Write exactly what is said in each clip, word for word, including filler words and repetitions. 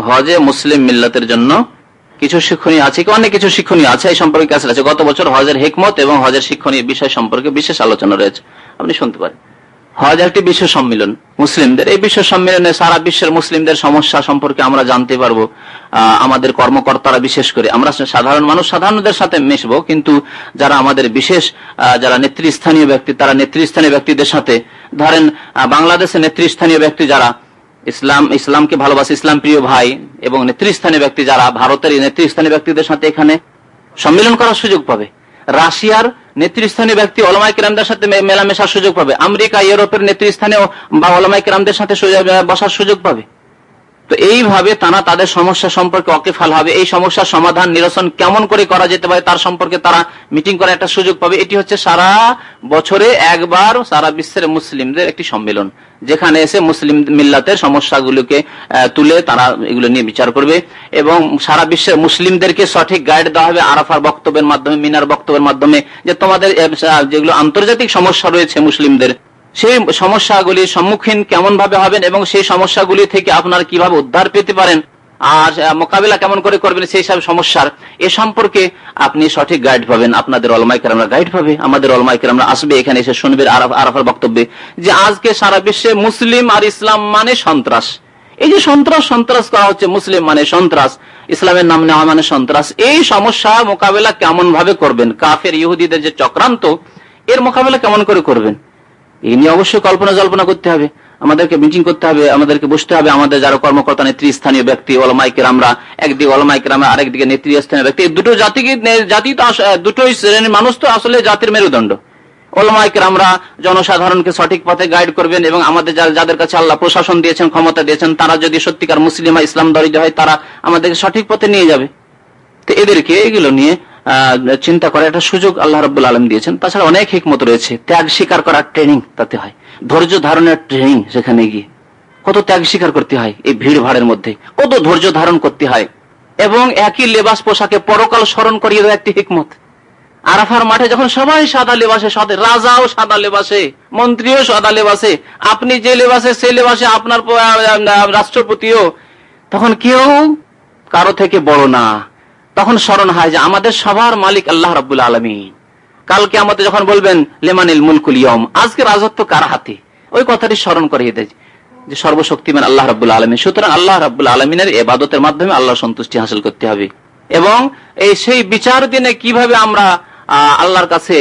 হজে মুসলিম মিল্লাতের জন্য কিছু শিক্ষণীয় আছে, অনেক কিছু শিক্ষণীয় আছে, এই সম্পর্কে ক্যাসেট আছে। গত বছর হজের হিকমত এবং হজের শিক্ষণীয় বিষয় সম্পর্কে বিশেষ আলোচনা রয়েছে, আপনি শুনতে পারেন। হজ একটি বিশ্ব সম্মেলন মুসলিমদের, এই বিশ্ব সম্মেলনে সারা বিশ্বের মুসলিমদের সমস্যা সম্পর্কে আমরা জানতে পারবো। আমাদের কর্মকর্তারা, বিশেষ করে আমরা সাধারণ মানুষ সাধারণদের সাথে মিশবো, কিন্তু যারা আমাদের বিশেষ যারা নেতৃস্থানীয় ব্যক্তি, তারা নেতৃস্থানীয় ব্যক্তিদের সাথে, ধরেন বাংলাদেশের নেতৃস্থানীয় ব্যক্তি যারা ইসলাম ইসলামকে ভালোবাসে, ইসলাম প্রিয় ভাই এবং নেতৃস্থানীয় ব্যক্তি যারা ভারতের নেতৃস্থানীয় ব্যক্তিদের সাথে এখানে সম্মেলন করার সুযোগ পাবে। রাশিয়ার নেতৃস্থানীয় ব্যক্তি ওলামায়ে কেরামদের সাথে মেলামেশার সুযোগ পাবে। আমেরিকা, ইউরোপের নেতৃস্থানীয় বা ওলামায়ে কেরামদের সাথে বসার সুযোগ পাবে। তো এইভাবে তারা তাদের সমস্যা সম্পর্কে ওয়াকিফাল হবে। এই সমস্যার সমাধান নিরসন কেমন করে করা যেতে পারে তার সম্পর্কে তারা মিটিং করার একটা সুযোগ পাবে। এটি হচ্ছে সারা বছরে একবার সারা বিশ্বের মুসলিমদের একটি সম্মেলন, যেখানে এসে মুসলিম মিল্লাতের সমস্যাগুলোকে তুলে তারা এগুলো নিয়ে বিচার করবে এবং সারা বিশ্বের মুসলিমদেরকে সঠিক গাইড দেওয়া হবে আরাফার বক্তব্যের মাধ্যমে, মিনার বক্তব্যের মাধ্যমে, যে তোমাদের যেগুলো আন্তর্জাতিক সমস্যা রয়েছে মুসলিমদের, সেই সমস্যাগুলির সম্মুখীন কেমন ভাবে হবেন এবং সেই সমস্যাগুলি থেকে আপনারা কিভাবে উদ্ধার পেতে পারেন আর মোকাবিলা কেমন করে করবেন সেই সব সমস্যার, এ সম্পর্কে আপনি সঠিক গাইড পাবেন। আপনাদের ওলামায়ে কেরামরা গাইড পাবে, আমাদের ওলামায়ে কেরামরা আসবে এখানে, এসে শুনবে আরাফার বক্তব্যে যে আজকে সারা বিশ্বে মুসলিম আর ইসলাম মানে সন্ত্রাস। এই যে সন্ত্রাস সন্ত্রাস করা হচ্ছে, মুসলিম মানে সন্ত্রাস, ইসলামের নাম নেওয়া মানে সন্ত্রাস, এই সমস্যা মোকাবিলা কেমন ভাবে করবেন, কাফের ইহুদিদের যে চক্রান্ত, এর মোকাবিলা কেমন করে করবেন, এই নিয়ে অবশ্যই কল্পনা জল্পনা করতে হবে, আমাদেরকে মিটিং করতে হবে, আমাদেরকে বসতে হবে। আমাদের যারা কর্মকর্তা, নেতৃস্থানীয় ব্যক্তি, ওলামায়ে কেরামরা একদিকে, ওলামায়ে কেরামরা আরেকদিকে নেতৃস্থানীয় ব্যক্তি, দুটো জাতিকে জাতি তো দুটোই শ্রেণীর মানুষ তো আসলে জাতির মেরুদণ্ড। ওলামায়ে কেরামরা জনসাধারণকে সঠিক পথে গাইড করবেন এবং আমাদের যাদের কাছে আল্লাহ প্রশাসন দিয়েছেন, ক্ষমতা দিয়েছেন, তারা যদি সত্যিকার মুসলিম বা ইসলাম দরিদ্র হয় তারা আমাদেরকে সঠিক পথে নিয়ে যাবে। তো এদেরকে এগুলো নিয়ে চিন্তা করার একটা সুযোগ আল্লাহ রাব্বুল আলামিন দিয়েছেন। তাছাড়া অনেক হিকমত রয়েছে, ত্যাগ স্বীকার করার ট্রেনিং তাতে হয়, ধৈর্য ধারণের ট্রেনিং, সেখানে গিয়ে কত ত্যাগ স্বীকার করতে হয়, এই ভিড় ভাড়ের মধ্যে কত ধৈর্য ধারণ করতে হয়, এবং একই লেবাস পোশাকে পরকাল স্মরণ করিয়ে দেওয়া একটি হিকমত। আরাফার মাঠে যখন সবাই সাদা লেবাসে, সাদা রাজাও সাদা লেবাসে, মন্ত্রীও সাদা লেবাসে, আপনি যে লেবাসে সেই লেবাসে আপনার রাষ্ট্রপতিও, তখন কেউ কারো থেকে বড় না। তখন স্মরণ হয় যে আমাদের সবার মালিক আল্লাহ রাব্বুল আলামিন। কালকে আমাদের যখন বলবেন লিমানিল মুলকুল ইয়াউম, আজকে রাজত্ব কার হাতে, ওই কথাটি স্মরণ করিয়ে দেয় যে সর্বশক্তিমান আল্লাহ রাব্বুল আলামিন। সুতরাং আল্লাহ রাব্বুল আলামিনের ইবাদতের মাধ্যমে আল্লাহর সন্তুষ্টি হাসিল করতে হবে এবং এই সেই বিচার দিনে কিভাবে আমরা আল্লাহর কাছে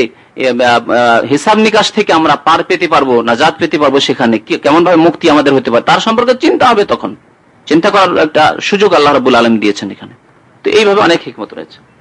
হিসাব নিকাশ থেকে আমরা পার পেতে পারবো, নাজাত পেতে পারবো, সেখানে কেমন ভাবে মুক্তি আমাদের হতে পারে তার সম্পর্কে চিন্তা হবে। তখন চিন্তা করার একটা সুযোগ আল্লাহ রাব্বুল আলামিন দিয়েছেন এখানে। তো এইভাবে অনেক হিকমত রয়েছে।